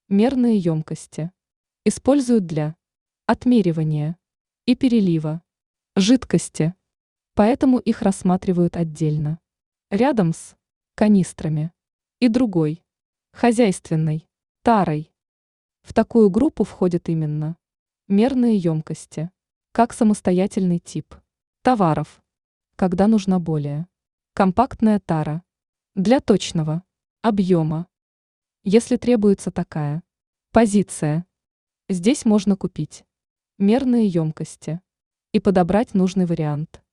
Мерные емкости используют для отмеривания и перелива жидкости, поэтому их рассматривают отдельно, рядом с канистрами и другой, хозяйственной, тарой. В такую группу входят именно мерные емкости, как самостоятельный тип товаров, когда нужна более компактная тара для точного объема. Если требуется такая позиция, здесь можно купить мерные емкости и подобрать нужный вариант.